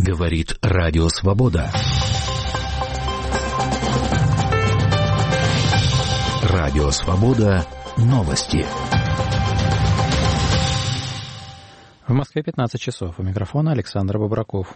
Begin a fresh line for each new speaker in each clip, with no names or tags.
Говорит Радио Свобода. Радио Свобода. Новости.
В Москве 15 часов. У микрофона Александр Бобраков.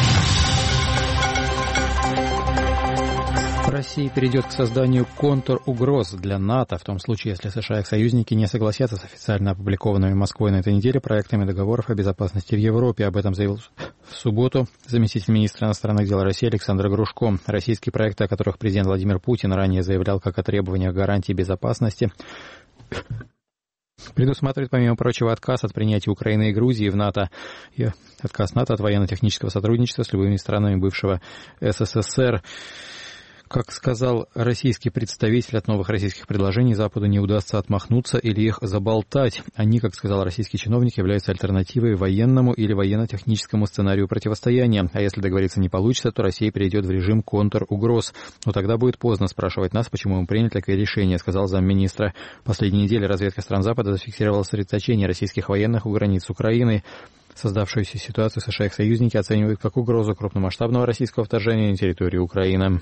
Россия перейдет к созданию контругроз для НАТО в том случае, если США и их союзники не согласятся с официально опубликованными Москвой на этой неделе проектами договоров о безопасности в Европе. Об этом заявил в субботу заместитель министра иностранных дел России Александр Грушко. Российские проекты, о которых президент Владимир Путин ранее заявлял как о требованиях гарантии безопасности, предусматривает, помимо прочего, отказ от принятия Украины и Грузии в НАТО и отказ НАТО от военно-технического сотрудничества с любыми странами бывшего СССР. Как сказал российский представитель, от новых российских предложений Западу не удастся отмахнуться или их заболтать. Они, как сказал российский чиновник, являются альтернативой военному или военно-техническому сценарию противостояния. А если договориться не получится, то Россия перейдет в режим контругроз. Но тогда будет поздно спрашивать нас, почему мы приняли такое решение, сказал замминистра. В последние недели разведка стран Запада зафиксировала сосредоточение российских военных у границ Украины. Создавшуюся ситуацию США и их союзники оценивают как угрозу крупномасштабного российского вторжения на территорию Украины.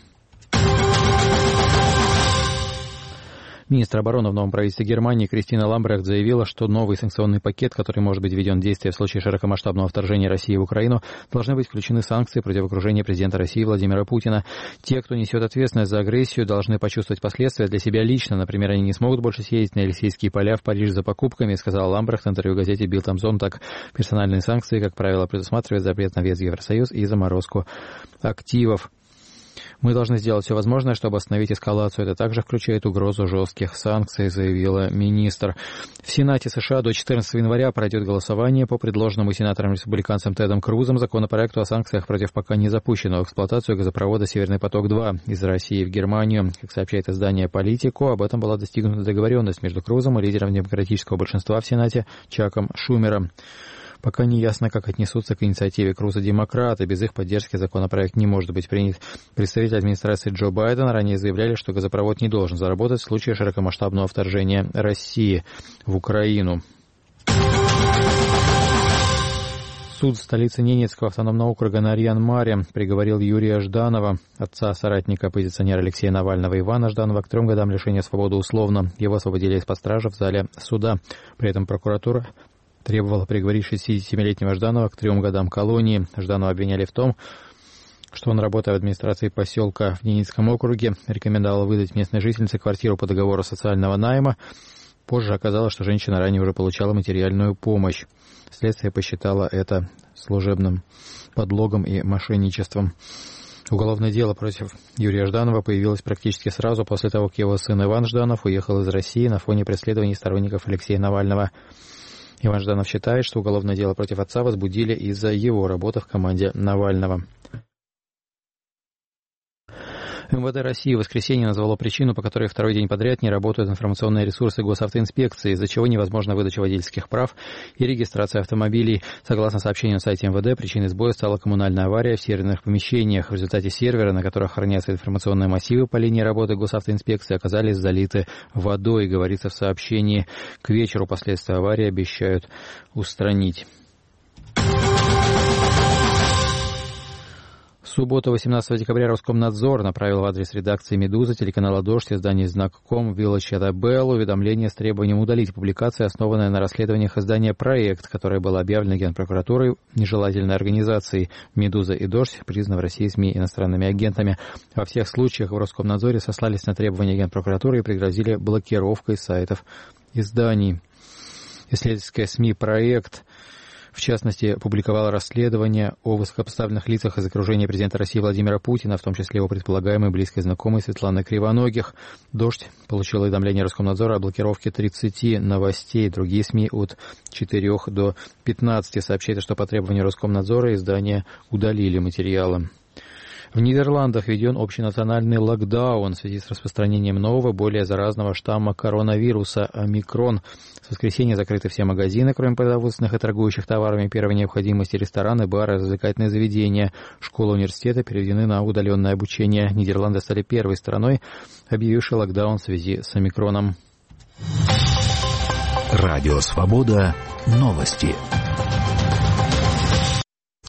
Министр обороны в новом правительстве Германии Кристина Ламбрехт заявила, что новый санкционный пакет, который может быть введен в действие в случае широкомасштабного вторжения России в Украину, должны быть включены санкции против окружения президента России Владимира Путина. Те, кто несет ответственность за агрессию, должны почувствовать последствия для себя лично. Например, они не смогут больше съездить на Елисейские поля в Париж за покупками, сказала Ламбрехт в интервью газете Bild am Sonntag. Персональные санкции, как правило, предусматривают запрет на въезд в Евросоюз и заморозку активов. Мы должны сделать все возможное, чтобы остановить эскалацию. Это также включает угрозу жестких санкций, заявила министр. В Сенате США до 14 января пройдет голосование по предложенному сенатором-республиканцем Тедом Крузом законопроекту о санкциях против пока не запущенного в эксплуатацию газопровода «Северный поток-2» из России в Германию. Как сообщает издание «Политико», об этом была достигнута договоренность между Крузом и лидером демократического большинства в Сенате Чаком Шумером. Пока не ясно, как отнесутся к инициативе Круза демократы. Без их поддержки законопроект не может быть принят. Представители администрации Джо Байдена ранее заявляли, что газопровод не должен заработать в случае широкомасштабного вторжения России в Украину. Суд столицы Ненецкого автономного округа Нарьян-Маре приговорил Юрия Жданова, отца соратника оппозиционера Алексея Навального Ивана Жданова, к 3 годам лишения свободы условно. Его освободили из-под стражи в зале суда. При этом прокуратура требовала приговорить 67-летнего Жданова к 3 годам колонии. Жданова обвиняли в том, что он, работая в администрации поселка в Ненецком округе, рекомендовал выдать местной жительнице квартиру по договору социального найма. Позже оказалось, что женщина ранее уже получала материальную помощь. Следствие посчитало это служебным подлогом и мошенничеством. Уголовное дело против Юрия Жданова появилось практически сразу после того, как его сын Иван Жданов уехал из России на фоне преследований сторонников Алексея Навального. Иван Жданов считает, что уголовное дело против отца возбудили из-за его работы в команде Навального. МВД России в воскресенье назвало причину, по которой второй день подряд не работают информационные ресурсы госавтоинспекции, из-за чего невозможна выдача водительских прав и регистрация автомобилей. Согласно сообщению на сайте МВД, причиной сбоя стала коммунальная авария в серверных помещениях. В результате сервера, на которых хранятся информационные массивы по линии работы госавтоинспекции, оказались залиты водой, говорится в сообщении. К вечеру последствия аварии обещают устранить. В субботу, 18 декабря, Роскомнадзор направил в адрес редакции «Медузы», телеканала «Дождь», издания «Знак.ком», Village Bell уведомление с требованием удалить публикации, основанные на расследованиях издания «Проект», которое было объявлено Генпрокуратурой нежелательной организацией. «Медуза» и «Дождь» признаны в России СМИ иностранными агентами. Во всех случаях в Роскомнадзоре сослались на требования Генпрокуратуры и пригрозили блокировкой сайтов изданий. Исследовательская СМИ «Проект», в частности, публиковала расследование о высокопоставленных лицах из окружения президента России Владимира Путина, в том числе его предполагаемой близкой знакомой Светланы Кривоногих. «Дождь» получил уведомление Роскомнадзора о блокировке 30 новостей. Другие СМИ от 4 до 15 сообщают, что по требованию Роскомнадзора издания удалили материалы. В Нидерландах введен общенациональный локдаун в связи с распространением нового, более заразного штамма коронавируса омикрон. С воскресенья закрыты все магазины, кроме продовольственных и торгующих товарами первой необходимости, рестораны, бары, развлекательные заведения. Школы, университеты переведены на удаленное обучение. Нидерланды стали первой страной, объявившей локдаун в связи с омикроном.
Радио «Свобода». Новости.